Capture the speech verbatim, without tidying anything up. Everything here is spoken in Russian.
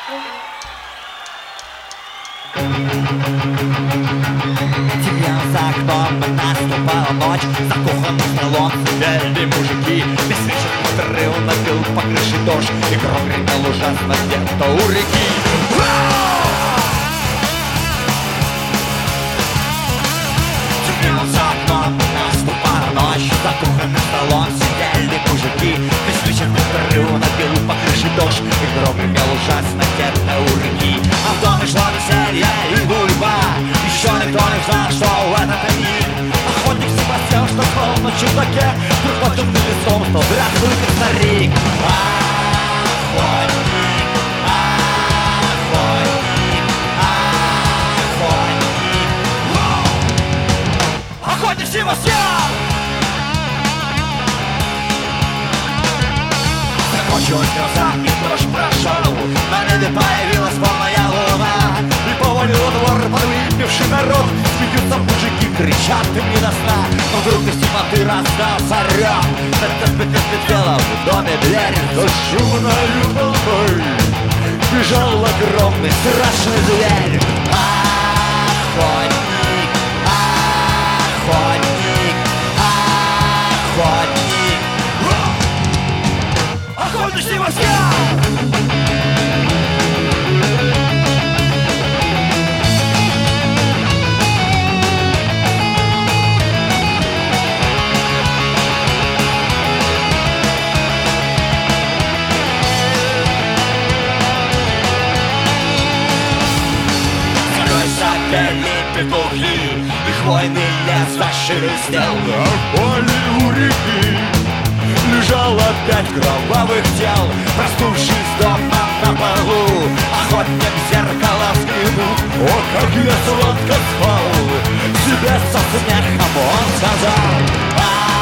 Темнело за окном, наступала ночь. Закоханный в салон сидели мужики. Беспечный отрыв набил по крыше дождь. И гром гремел ужасно где-то у реки. Темнело за окном, наступала ночь. Закоханный в салон сидели мужики. Беспечный отрыв набил по крыше дождь. И гром гремел ужасно где-то у реки. А в доме шло веселье и гульба. Еще никто не знал, что в этот миг охотник Себастьян, что спал на чердаке, вдруг под темным листом стал здравствуй, как старик. Охотник, охотник, охотник, охотник Себастьян! Закончилась гроза, и дождь прошел. На небе появилась полная луна. И повалил двор подвыпивший народ. Смеются мужики, кричат им не до сна. Но вдруг из темноты раздался рёв. Петля в доме дверь. За шумною толпой бежал огромный страшный зверь. Охотник, охотник, охотник, охотник Себастьян! Петухи, и хвойный лес зашелестел. На поле у реки лежало пять кровавых тел. Проснувшись дома на полу, охотник в зеркало взглянул. О, как я сладко спал! Себе со смехом он сказал: